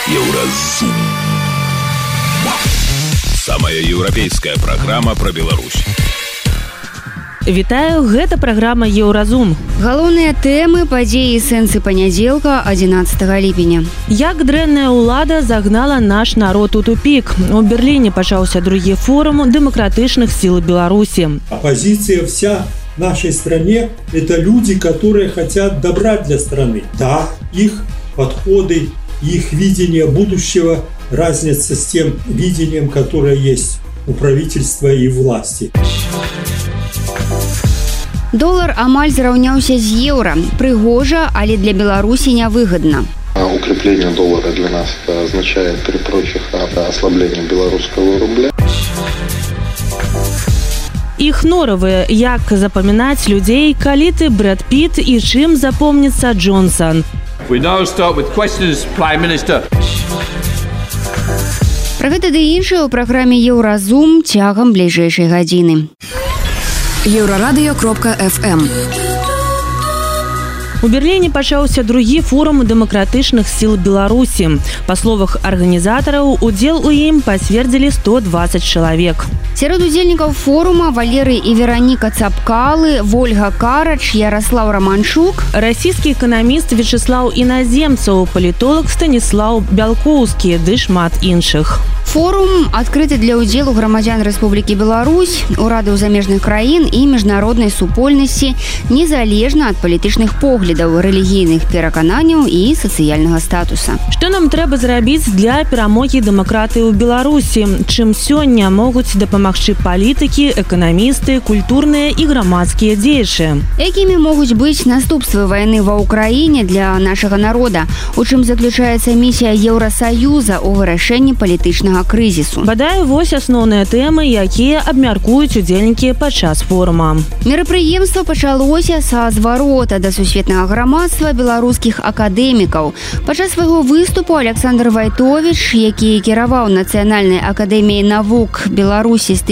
Еўразум. Самая еўрапейская праграма пра Беларусь. Вітаю, гэта праграма Еўразум. Галоўныя тэмы, падзеі і сэнсы панядзелка 11 ліпеня. Як дрэнная ўлада загнала наш народ у тупик. У Берлине пачаўся другі форум дэмакратычных сил Беларуси. Оппозиция вся в нашей стране – это люди, которые хотят добра для страны. Да, их подходы, их видение будущего разница с тем видением, которое есть у правительства и власти. Долар амаль зраўняўся з еўра. Прыгожа, але для Беларусі нявыгадна. Укрепление доллара для нас означает, при прочих, ослабление белорусского рубля. Іх норавы, як запамінаць людзей, калі ты Брэд Піт і чым запомніцца Джонсон. We now start with questions, Prime Minister. Пра гэта ды іншае ў праграме Еўразум цягам бліжэйшай гадзіны. Еврорадио.фм. У Берлине пачаўся другі форум дэмакратычных сил Беларусі. Па словах арганізатараў, удзел у ім пацвердзілі 120 чалавек. Сярод удзельнікаў форума Валерый і Вераніка Цапкалы, Вольга Карач, Ярослав Романчук, расійскі эканаміст Вячеслав Іназемцаў, палітолог Станіслав Бялкоўскі ды шмат іншых. Форум адкрыты для ўдзелу грамадзян Рэспублікі Беларусь, урадаў замежных краін і міжнароднай супольнасці, незалежна ад палітычных поглядаў, рэлігійных перакананняў і сацыяльнага статуса. Што нам трэба зрабіць для перамогі дэмакратыі ў Беларусі? Чым сёння могуць дапамагчы палітыкі, эканамісты, культурныя і грамадскія дзеячы? Якімі могуць быць наступствы вайны ва ўкраіне для нашага народа? У чым заключаецца місія Еўрасаюза ў вырашэнні палітычнага крызісу? Бадай, вось асноўныя тэмы, якія абмяркуюць удзельнікі падчас форума. Мерапрыемства пачалося са зварота да сусветнага грамадства беларускіх акадэмікаў. Падчас свайго выступу Александр Вайтовіч, які кіраваў Нацыянальнай акадэміяй навук Беларусі з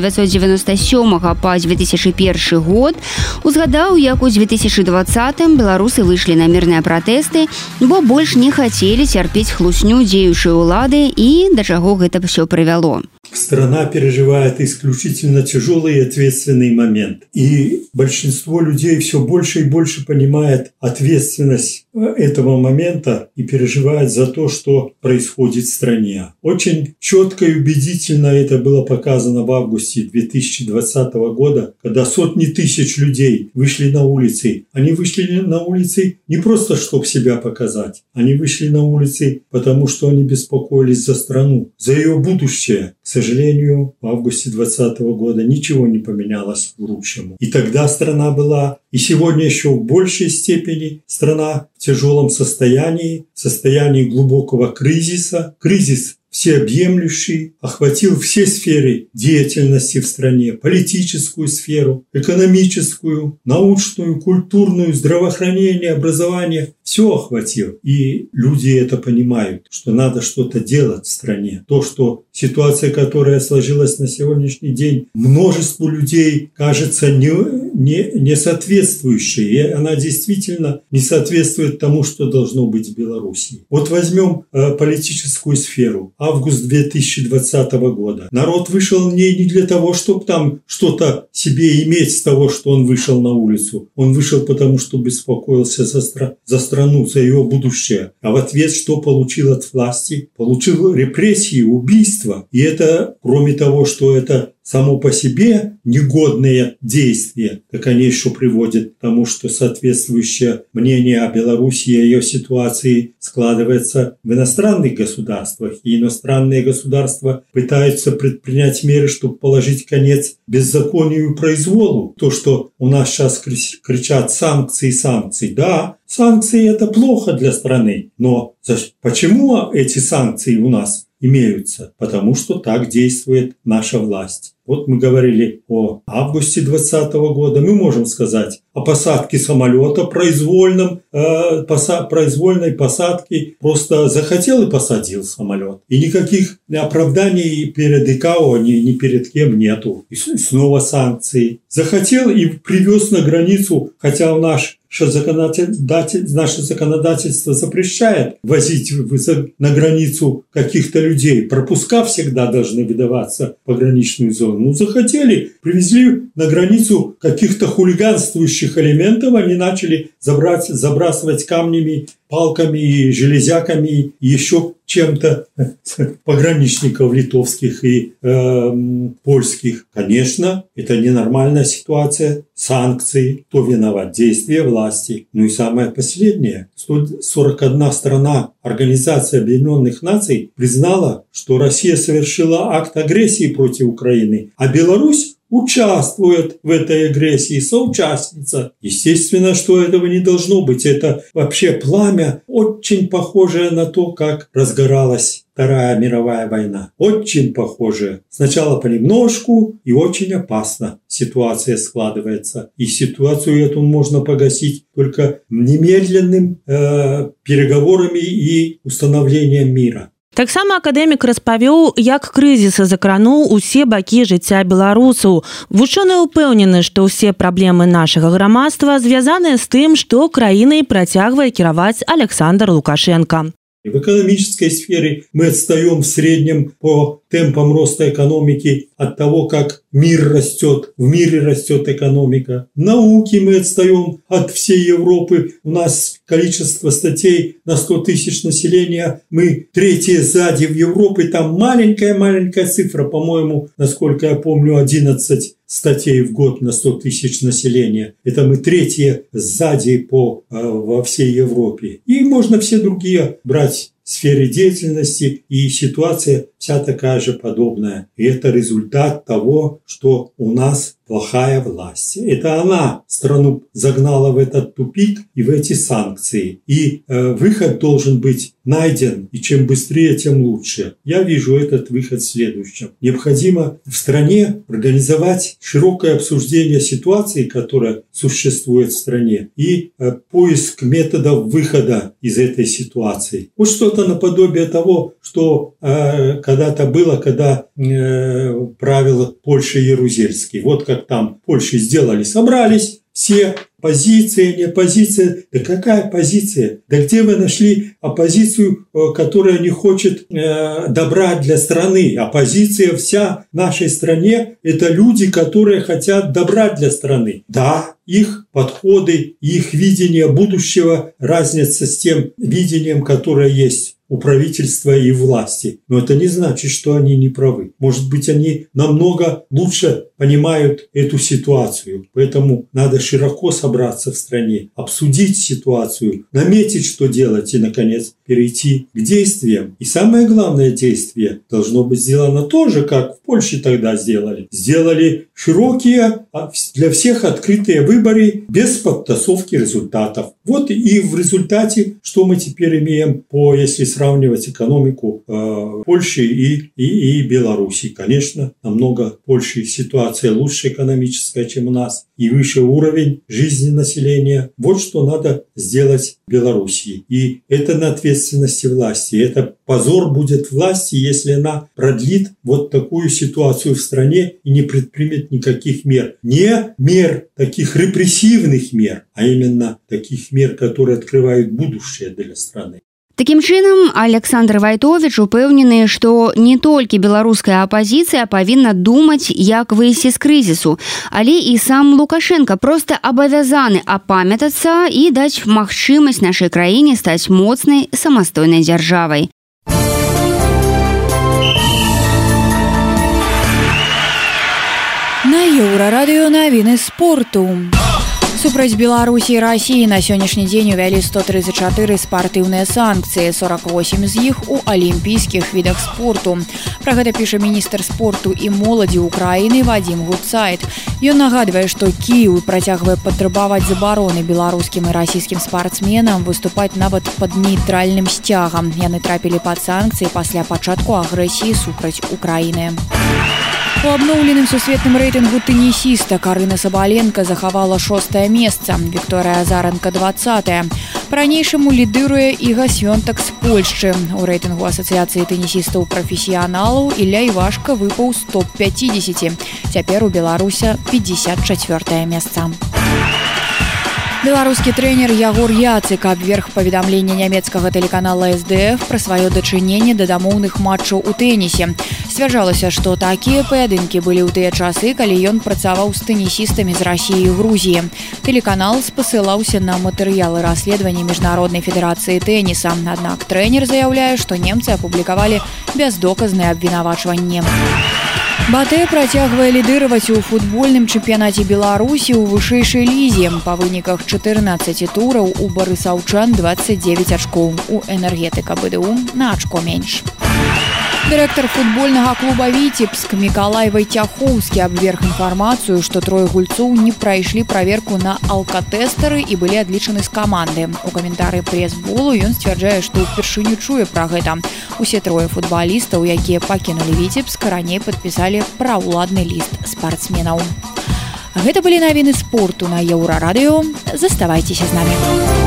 1997 па 2001 год, узгадаў, як у 2020-м беларусы выйшлі на мірныя пратэсты, бо больш не хацелі цярпець хлусню дзеючай улады і да чаго гэта все привело. Страна переживает исключительно тяжелый и ответственный момент. И большинство людей все больше и больше понимает ответственность этого момента и переживает за то, что происходит в стране. Очень четко и убедительно это было показано в августе 2020 года, когда сотни тысяч людей вышли на улицы. Они вышли на улицы не просто, чтобы себя показать. Они вышли на улицы, потому что они беспокоились за страну, за ее будущее. К сожалению, в августе 2020 года ничего не поменялось к лучшему. И тогда страна была, и сегодня еще в большей степени страна в тяжелом состоянии глубокого кризиса. Кризис всеобъемлющий, охватил все сферы деятельности в стране: политическую сферу, экономическую, научную, культурную, здравоохранение, образование. Все охватил. И люди это понимают, что надо что-то делать в стране. То, что ситуация, которая сложилась на сегодняшний день, множеству людей кажется не соответствующей. И она действительно не соответствует тому, что должно быть в Беларуси. Вот возьмем политическую сферу. Август 2020 года. Народ вышел не для того, чтобы там что-то себе иметь с того, что он вышел на улицу. Он вышел потому, что беспокоился за страну, за ее будущее. А в ответ что получил от власти? Получил репрессии, убийства. И это, кроме того, что это само по себе негодные действия, так они еще приводят к тому, что соответствующее мнение о Беларуси и ее ситуации складывается в иностранных государствах. И иностранные государства пытаются предпринять меры, чтобы положить конец беззаконию и произволу. То, что у нас сейчас кричат санкции. Да, санкции – это плохо для страны. Но почему эти санкции у нас имеются? Потому что так действует наша власть. Вот мы говорили о августе 2020 года. Мы можем сказать о посадке самолета, произвольной посадке. Просто захотел и посадил самолет. И никаких оправданий перед ИКАО ни перед кем нету. И снова санкции. Захотел и привез на границу, хотя наш что наше законодательство запрещает возить на границу каких-то людей. Пропуска всегда должны выдаваться в пограничную зону. Ну, захотели, привезли на границу каких-то хулиганствующих элементов, они начали забрасывать камнями, палками, железяками, еще чем-то пограничников литовских и польских. Конечно, это ненормальная ситуация. Санкции. Кто виноват? Действия власти. Ну и самое последнее. 141 страна Организации Объединенных Наций признала, что Россия совершила акт агрессии против Украины, а Беларусь участвует в этой агрессии, соучастница. Естественно, что этого не должно быть. Это вообще пламя, очень похожее на то, как разгоралась Вторая мировая война. Очень похожее. Сначала понемножку и очень опасно ситуация складывается. И ситуацию эту можно погасить только немедленным переговорами и установлением мира. Таксама акадэмік распавёў, як крызіс закрануў усе бакі жыцця беларусаў. Вучоныя ўпэўнены, што ўсе праблемы нашага грамадства звязаныя з тым, што краінай працягвае кіраваць Александр Лукашенко. В экономической сфере мы отстаем в среднем по темпам роста экономики от того, как мир растет, в мире растет экономика. В науке мы отстаем от всей Европы. У нас количество статей на 100 тысяч населения. Мы третьи сзади в Европе. Там маленькая цифра, по-моему, насколько я помню, 11 статей в год на 100 тысяч населения. Это мы третьи сзади во всей Европе. И можно все другие брать в сфере деятельности, и ситуация вся такая же подобная. И это результат того, что у нас плохая власть. Это она страну загнала в этот тупик и в эти санкции. И выход должен быть найден, и чем быстрее, тем лучше. Я вижу этот выход в следующем. Необходимо в стране организовать широкое обсуждение ситуации, которая существует в стране, и поиск методов выхода из этой ситуации. Вот что-то наподобие того, что когда-то было, когда правил Польши Ярузельский. Вот как там в Польше сделали, собрались все, позиция, не оппозиция. Да какая позиция? Да где вы нашли оппозицию, которая не хочет добра для страны? Оппозиция вся в нашей стране – это люди, которые хотят добра для страны. Да, их подходы, их видение будущего разнятся с тем видением, которое есть у правительства и власти. Но это не значит, что они не правы. Может быть, они намного лучше понимают эту ситуацию. Поэтому надо широко собраться в стране, обсудить ситуацию, наметить, что делать, и, наконец, перейти к действиям. И самое главное действие должно быть сделано тоже, как в Польше тогда сделали. Сделали широкие, для всех открытые выборы без подтасовки результатов. Вот и в результате, что мы теперь имеем, если сравнивать экономику Польши и Беларуси. Конечно, намного в Польше ситуация лучше экономическая, чем у нас, и выше уровень жизни населения. Вот что надо сделать в Беларуси. И это на ответственности власти. Это позор будет власти, если она продлит вот такую ситуацию в стране и не предпримет никаких мер. Не мер, таких репрессивных мер, а именно таких мер, которые открывают будущее для страны. Такім чынам, Александр Вайтович упэўнены, што не толькі беларуская апазіцыя павінна думаць, як выйсці з крызісу, але і сам Лукашенко проста абавязаны апамятацца і даць магчымасць нашай краіне стаць моцнай самастойнай дзяржавай. На Еўрарадыё навіны спорту. Супраць Беларусі і Расіі на сённяшні дзень увялі 134 спартыўныя санкцыі, 48 з іх у алімпійскіх відах спорту. Пра гэта піша міністр спорту і моладзі ўкраіны Вадзім Гуцайт. Ён нагадвае, што Кіеў працягвае патрабаваць забароны беларускім і расійскім спартсменам выступаць нават пад нейтральным сцягам. Яны трапілі пад санкцыі пасля пачатку агрэсіі супраць Украіны. У абноўленым сусветным рэйтынгу тэнісіста Карына Сабаленка захавала 6-е месца, Вікторыя Азаранка 20-е. Па-ранейшаму лідыруе Іга Свёнтак з Польшчы. У рэйтынгу асацыяцыі тэнісістаў-прафесіяналаў Ілля Івашка выпаў з топ-50. Цяпер у Беларуся 54-е месца. Беларускі трэнер Ягор Яцык абверг паведамленне нямецкага тэлеканала СДФ пра сваё дачыненне да дамоўных матчаў у тэнісе. Сцвярджалася, што такія паядынкі былі ў тыя часы, калі ён працаваў з тэнісістамі з Расіі і Грузіі. Тэлеканал спасылаўся на матэрыялы расследавання Міжнароднай федэрацыі тэніса. Аднак трэнер заяўляе, што немцы апублікавалі бяздоказныя абвінавачванні. Батэ працягвае лідыраваць у футбольным чэмпіянаце Беларусі ў вышэйшай лізе. Па выніках 14 тураў у барысаўчан 29 ачкоў. У энергетыка БДУ на ачко менш. Дырэктар футбольнага клуба «Віцебск» Мікалай Вайцяхоўскі абверг інфармацыю, што трое гульцоў не прайшлі праверку на алкатэстары і былі адлічаны з каманды. У каментары прэс-болу ён сцвярджае, што ўпершыню чуе пра гэта. Усе трое футбалістаў, якія пакінулі «Віцебск», раней падпісалі праўладны ліст спартсменаў. Гэта былі навіны спорту на Еўрарадыё. Заставайцеся з намі.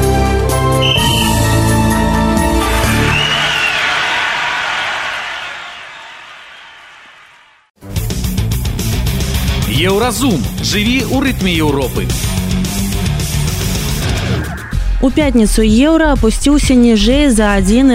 Еўразум. Жыві ў рытме Еўропы. У пятніцу еўра апусціўся ніжэй за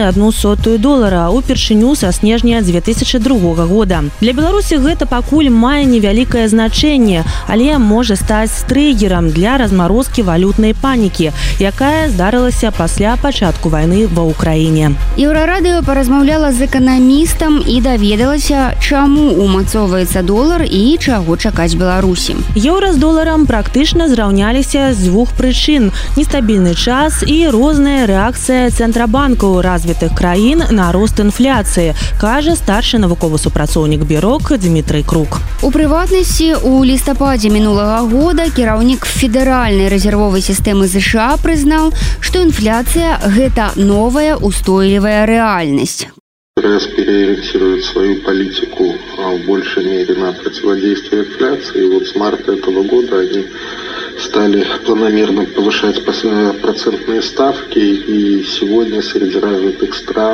$1,01 упершыню са снежня 2002 года. Для Беларусі гэта пакуль мае невялікае значэнне, але можа стаць трыгерам для размарозкі валютнай панікі, якая здарылася пасля пачатку вайны ва ўкраіне. Еўрарадыё паразмаўляла з эканамістам і даведалася, чаму умацоўваецца долар і чаго чакаць Беларусі. Еўра з доларам практычна зраўняліся з двух прычын: нестабільны час і розная рэакцыя цэнтрабанкаў развітых краін на рост інфляцыі, кажа старшы навуковы супрацоўнік БЮРОК Дмітрый Крук. У прыватнасці, у лістападзе мінулага года кіраўнік Федэральнай рэзервовай сістэмы США прызнаў, што інфляцыя – гэта новая устойлівая рэальнасць. ФРС переориентирует свою политику в большей мере на противодействие инфляции. И вот с марта этого года они стали планомерно повышать процентные ставки. И сегодня среди развитых стран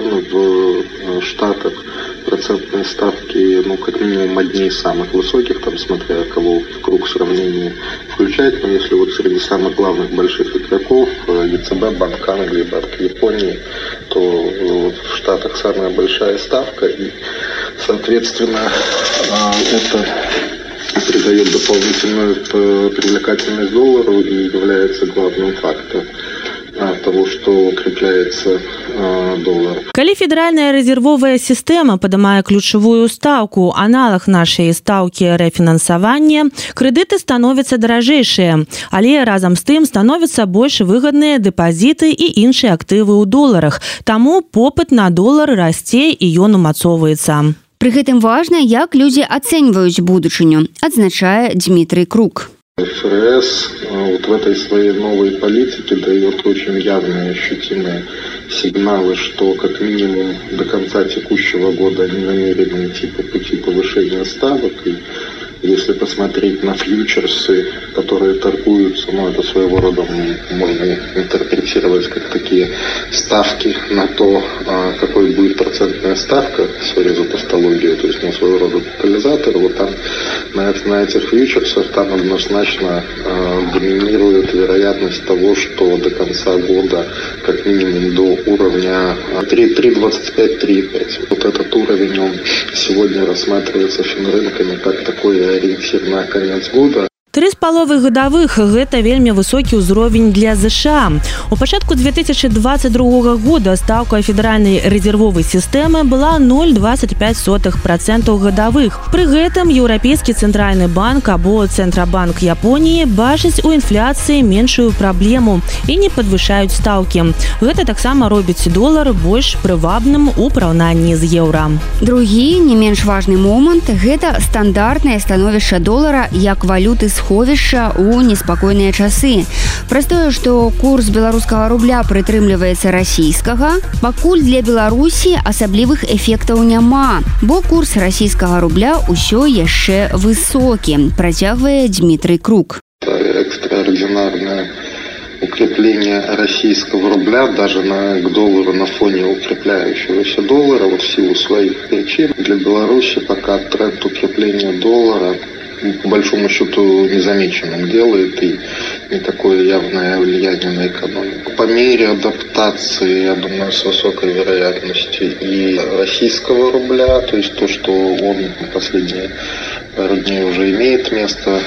в Штатах процентные ставки, как минимум одни из самых высоких, там смотря кого в круг сравнения включать. Но если вот среди самых главных больших игроков, ЕЦБ, Банк Англии, Банк Японии, то в Штатах самая большая ставка, и, соответственно, это придает дополнительную привлекательность доллару и является главным фактором того, что укрепляется доллар. Калі федэральная рэзервовая сістэма падымае ключавую стаўку, аналаг нашай стаўкі рэфінансавання, крэдыты становяцца даражэйшыя, але разам з тым становяцца больш выгадныя дэпазіты і іншыя актывы ў доларах. Таму попыт на долар расце і ён умацоўваецца. Пры гэтым важна, як людзі ацэньваюць будучыню, адзначае Дмітрый Крук. ФРС вот в этой своей новой политике дает очень явные, ощутимые сигналы, что как минимум до конца текущего года они намерены идти по пути повышения ставок. И если посмотреть на фьючерсы, которые торгуются, это своего рода можно интерпретировать как такие ставки на то, какой будет процентная ставка, за тавтологию, то есть своего рода тотализатор. Вот там на этих фьючерсах там однозначно доминирует вероятность того, что до конца года как минимум до уровня 3,25-3,5. Вот этот уровень, он сегодня рассматривается финрынками как такой ориентир на конец года. 3,5 гадавых – гэта вельмі высокі ўзровень для США. У пачатку 2022 года стаўка федэральнай рэзервовай сістэмы была 0,25% гадавых. Пры гэтым Еўрапейскі цэнтральны банк або Цэнтрабанк Японіі бачыць у інфляцыі меншую праблему і не падвышаюць стаўкі. Гэта таксама робіць долар больш прывабным у параўнанні з еўра. Другі, не менш важны момант – гэта стандартнае становішча долара як валюты сховішча ў неспакойныя часы. Праз тое, што курс беларускага рубля прытрымліваецца расійскага, пакуль для Беларусі асаблівых эфектаў няма, бо курс расійскага рубля ўсё яшчэ высокі, працягвае Дмітрый Крук. Экстраординарное укрепление российского рубля даже к доллару на фоне укрепляющегося доллара в силу своих причин. Для Беларуси пока тренд укрепления доллара по большому счету незамеченным делает и не такое явное влияние на экономику. По мере адаптации, я думаю, с высокой вероятностью и российского рубля, то есть то, что он последние пару дней уже имеет место,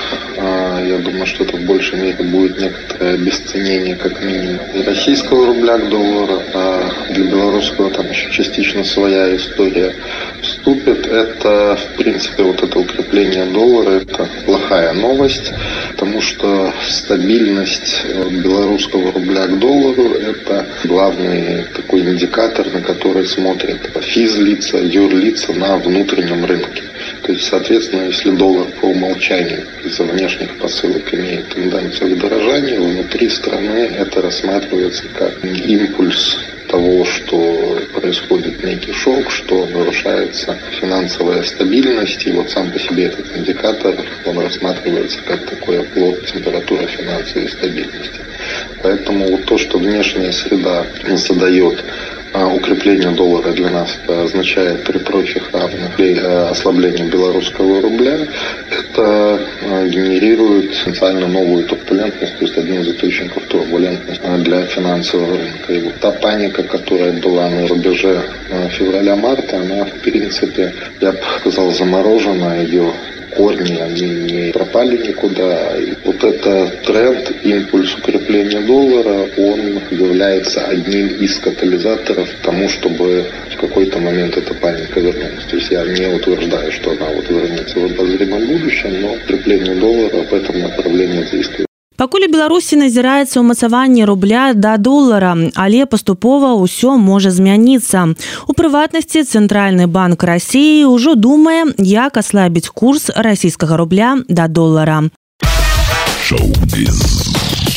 я думаю, что это в большей мере будет некоторое обесценение как минимум и российского рубля к доллару, а для белорусского там еще частично своя история вступит. Это, в принципе, вот это укрепление доллара, это плохая новость, потому что стабильность белорусского рубля к доллару – это главный такой индикатор, на который смотрят физлица, юрлица на внутреннем рынке. То есть, соответственно, если доллар по умолчанию из-за внешних посылок имеет тенденцию к дорожанию, внутри страны это рассматривается как импульс того, что происходит некий шок, что нарушается финансовая стабильность, и вот сам по себе этот индикатор, он рассматривается как такой оплот температуры финансовой стабильности. Поэтому вот то, что внешняя среда задает укрепление доллара, для нас это означает при прочих равных ослабление белорусского рубля. Это генерирует потенциально новую турбулентность, то есть один из источников турбулентности для финансового рынка. И вот та паника, которая была на рубеже февраля-марта, она в принципе, я бы сказал, заморожена, ее корни, они не пропали никуда. И вот этот тренд, импульс укрепления доллара, он является одним из катализаторов к тому, чтобы в какой-то момент эта паника вернулась. То есть я не утверждаю, что она вот вернется в обозримом будущем, но укрепление доллара в этом направлении действует. Пакуль у Беларусі назіраецца ўмацаванне рубля да долара, але паступова ўсё можа змяніцца. У прыватнасці Цэнтральны банк Расіі ўжо думае, як аслабіць курс расійскага рубля да долара. Шоу-біз.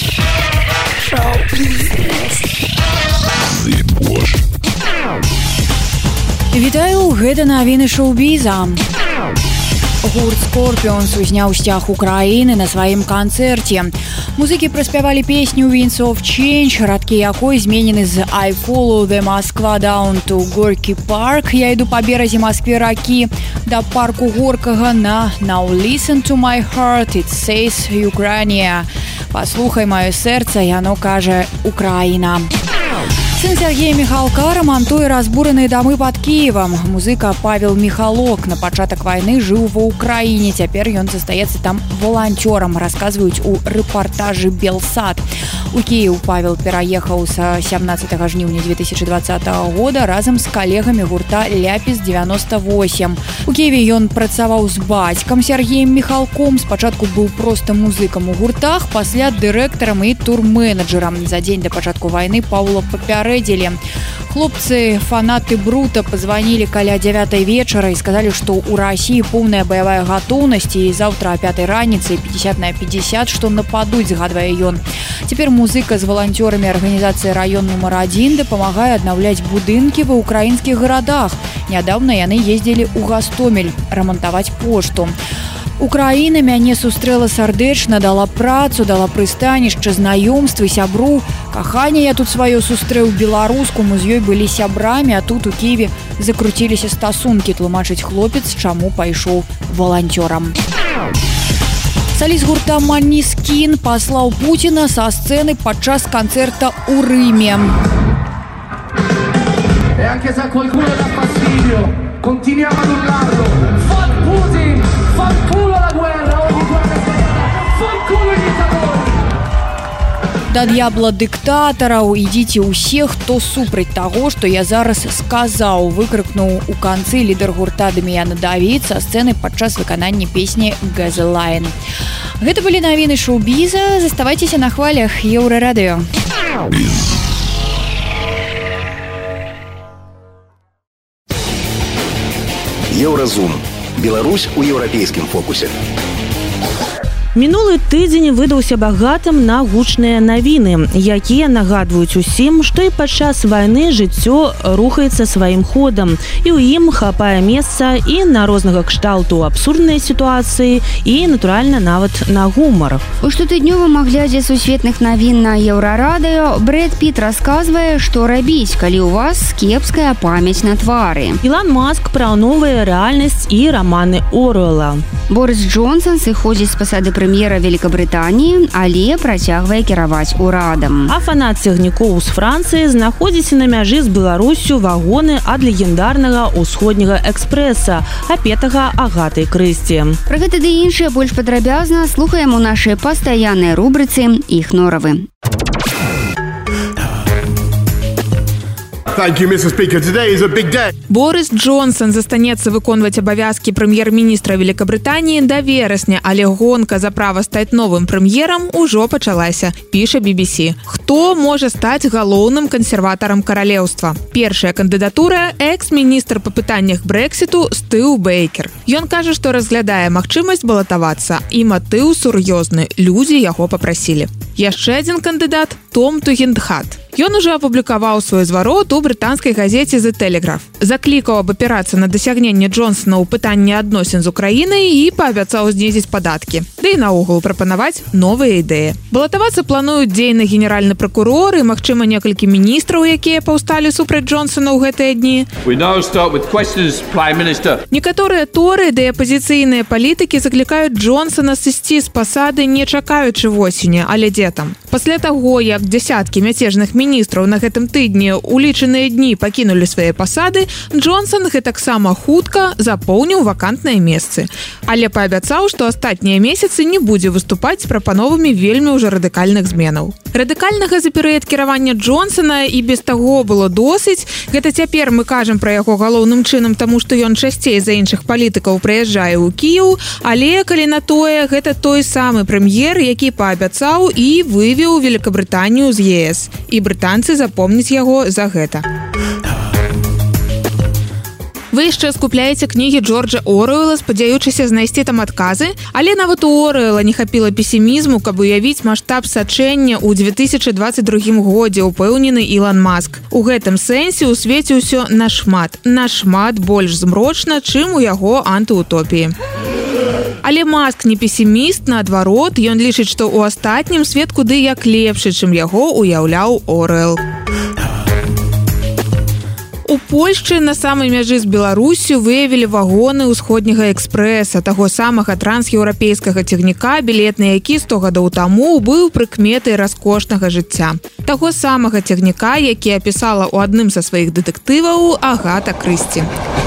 Вітаю, гэта навіны шоу-біза. Гурт Scorpions узняў сцяг Украіны на сваім канцэрце. Музыкі праспявалі песню Winds of Change, радкі якой зменены з I follow the Moskva down to Gorky Park, я іду па беразе Москвы-ракі, да парку Горкага на Now listen to my heart, it says Ukraine. Паслухай маё сэрца, яно кажа Украіна. Сын Сергея Михалка рамантуе разбураныя дамы пад Кіевам. Музыка Павел Михалок на пачатак вайны жыў ва Ўкраіне. Цяпер ён застаецца там валанцёрам, расказваюць у рэпартажы Белсат. У Кіеў Павел пераехаў са 17 жніўня 2020 года разам з калегамі гурта Ляпіс 98. У Кіеве ён працаваў з бацькам Сергеем Михалком. Спачатку быў проста музыкам у гуртах, пасля дырэктарам і турменеджерам. За дзень да пачатку вайны Паўла папярэдзілі. Хлопцы, фанаты Брута, позвонили каля 9 вечера и сказали, что у России полная боевая готовность, и завтра о 5 раніцы 50/50, что нападуть, згадвае ён. Теперь музыка с волонтерами организации «Район номер 1» дапамагае аднаўляць будынкі ва украінскіх гарадах. Нядаўна яны ездили у Гастомель рамантаваць пошту. Украіна мяне сустрэла сардэчна, дала працу, дала прыстанішча, знаёмствы, сябру. Каханне я тут сваё сустрэў беларуску, мы з ёй былі сябрамі, а тут у Кіеве закруціліся стасункі, тлумачыць хлопец, чаму пайшоў валанцёрам. Саліст гурта Måneskin паслаў Пуціна са сцэны падчас канцэрта ў Рыме. E anche se a qualcuno dà fastidio, continuiamo ad urlarlo. Fuck Putin! Fuck culo la guerra! Ogni guerra è sbagliata! Fuck culo i dittatori! Да д'ябла дыктатараў, ідзіце ўсе, хто супраць таго, што я зараз сказаў, выкрыкнуў у канцы лідар гурта Дам'ян Давід са сцэны падчас выканання песні «Газелайн». Гэта былі навіны шоу-біза. Заставайцеся на хвалях Еўрарадыё. Еўразум. Беларусь у еўрапейскім фокусе. Мінулы тыдзень выдаўся багатым на гучныя навіны, якія нагадваюць усім, што і падчас вайны жыццё рухаецца сваім ходам, і ў ім хапае месца і на рознага кшталту абсурдныя сітуацыі, і, натуральна, нават на гумар. У штотыднёвым аглядзе сусветных навін на Еўрарадыё Брэд Піт расказвае, што рабіць, калі ў вас кепская памяць на твары. Ілон Маск пра новая рэальнасць і раманы Оруэлла. Борис Джонсон сыходзіць з пасады прэм'ера Великабрытаніі, але працягвае кіраваць урадам. А фанат цягнікоў з Францыі знаходзіць на мяжы з Беларусю вагоны ад легендарнага ўсходняга экспрэса, апетага Агатай Крысці. Пра гэта ды іншае больш падрабязна слухаем у нашай пастаяннай рубрыцы «Іх норавы». Thank you, Mr. Speaker. Today is a big day. Борис Джонсон застанецца выконваць абавязкі прэм'ер-міністра Великабрытаніі да верасня, але гонка за права стаць новым прэм'ерам ужо пачалася, піша BBC. Хто можа стаць галоўным кансерватарам каралеўства? Першая кандыдатура – экс-міністр па пытаннях Брэксіту Стыў Бейкер. Ён кажа, што разглядае магчымасць балатавацца, і матыў сур'ёзны, людзі яго папрасілі. Яшчэ адзін кандыдат – Том Тугендхат. Ён ужо апублікаваў свой зварот у брытанскай газеце The Telegraph. Заклікаў абапірацца на дасягненне Джонсона ў пытанні адносін з Украінай і паабяцаў знізіць падаткі. Ды і наогул прапанаваць новыя ідэі. Балатавацца плануюць дзейны генеральны пракурор і, магчыма, некалькі міністраў, якія паўсталі супраць Джонсона ў гэтыя дні. Некаторыя торы ды апазіцыйныя палітыкі заклікаюць Джонсона сысці з пасады, не чакаючы восені, але дзе там. Пасля таго, як дзясяткі мяцежных міністраў на гэтым тыдні ў лічаныя дні пакінулі свае пасады, Джонсон гэтаксама хутка запоўніў вакантныя месцы. Але паабяцаў, што астатнія месяцы не будзе выступаць з прапановамі вельмі ўжо радыкальных зменаў. Радыкальнага за перыяд кіравання Джонсона і без таго было досыць. Гэта цяпер мы кажам пра яго галоўным чынам, таму што ён часцей за іншых палітыкаў прыязджае ў Кіеў, але, калі на тое, гэта той самы прэм'ер, які паабяцаў і вывеў Великабрытанію з ЕС. І брытанцы запомняць яго за гэта. Вы яшчэ скупляеце кнігі Джорджа Оруэлла, спадзяючыся знайсці там адказы, але нават у Оруэлла не хапіла песімізму, каб уявіць маштаб сачэння ў 2022 годзе, упэўнены Ілон Маск. У гэтым сэнсе ў свеце ўсё нашмат больш змрочна, чым у яго антыутопіі. Але Маск не песіміст, наадварот, ён лічыць, што ў астатнім свет куды як лепшы, чым яго уяўляў Оруэлл. У Польшчы на самай мяжы з Беларусю выявілі вагоны ўсходняга экспрэса, таго самага трансеўрапейскага цягніка, білет на які 100 гадоў таму быў прыкметай раскошнага жыцця. Таго самага цягніка, які апісала ў адным са сваіх дэтэктываў Агата Крысці.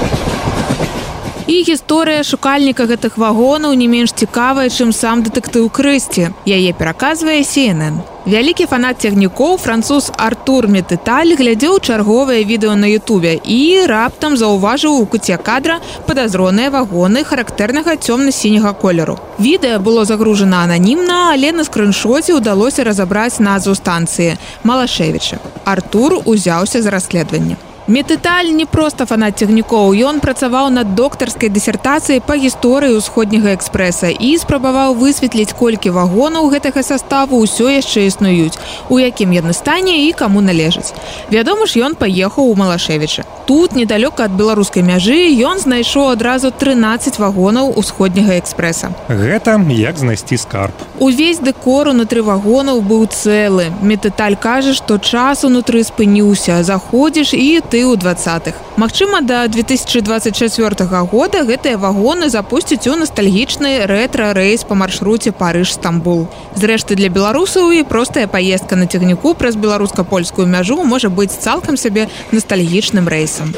І гісторыя шукальніка гэтых вагонаў не менш цікавая, чым сам дэтэктыў Крысці. Яе пераказвае CNN. Вялікі фанат цягнікоў, француз Артур Метыталь глядзеў чарговае відэо на Ютубе і раптам заўважыў у куце кадра падазроныя вагоны характэрнага цёмна-сіняга колеру. Відэа было загружана ананімна, але на скрыншоце ўдалося разабраць назву станцыі – Малашевіча. Артур узяўся за расследаванне. Метыталь не проста фанат цягнікоў, ён працаваў над доктарскай дысертацыяй па гісторыі ўсходняга экспрэса і спрабаваў высветліць, колькі вагонаў гэтага саставу ўсё яшчэ існуюць, у якім яны стане і каму належаць. Вядома ж, ён паехаў у Малашевіча. Тут, недалёка ад беларускай мяжы, ён знайшоў адразу 13 вагонаў усходняга экспрэса. Гэта як знайсці скарб. Увесь дэкор унутры вагонаў быў цэлы. Метыталь кажа, што час унутры спыніўся, заходзіш і ты ў 20-х. Магчыма, да 2024 года гэтыя вагоны запусцяць у настальгічны рэтра-рэйс па маршруце Парыж-Стамбул. Зрэшты, для беларусаў і простая паездка на цягніку праз беларуска-польскую мяжу можа быць цалкам сабе настальгічным рэйсам.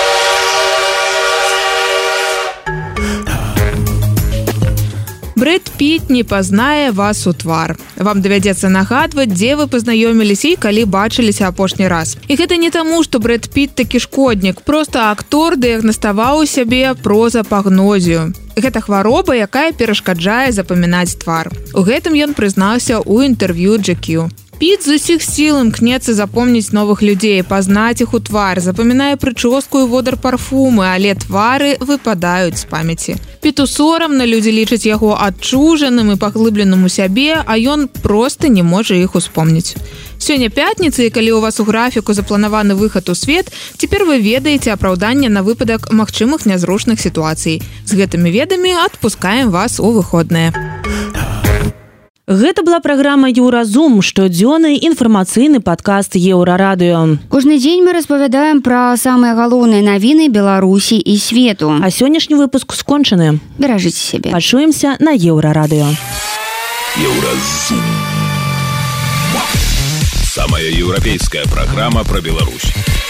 Брэд Піт не пазнае вас у твар. Вам давядзецца нагадваць, дзе вы пазнаёміліся і калі бачыліся апошні раз. І гэта не таму, што Брэд Піт такі шкоднік, проста актор дыягнаставаў у сябе прозапагнозію. Гэта хвароба, якая перашкаджае запамінаць твар. У гэтым ён прызнаўся ў інтэрв'ю GQ. Піт з усіх сіл імкнецца запомніць новых людзей, пазнаць іх у твар, запамінае прычоску і водар парфумы, але твары выпадаюць з памяці. Піту сорамна, людзі лічаць яго адчужаным і паглыбленым у сябе, а ён проста не можа іх успомніць. Сёння пятніца, і калі у вас у графіку запланаваны выхад у свет, цяпер вы ведаеце апраўданне на выпадак магчымых нязручных сітуацый. З гэтымі ведамі адпускаем вас у выходныя. Гэта была праграма «Еўразум», штодзённы інфармацыйны падкаст Еўрарадыё. Кожны дзень мы распавядаем пра самыя галоўныя навіны Беларусі і свету. А сённяшні выпуск скончаны. Беражыце сябе. Пачуемся на Еўрарадыё. Еўразум. Самая еўрапейская праграма пра Беларусь.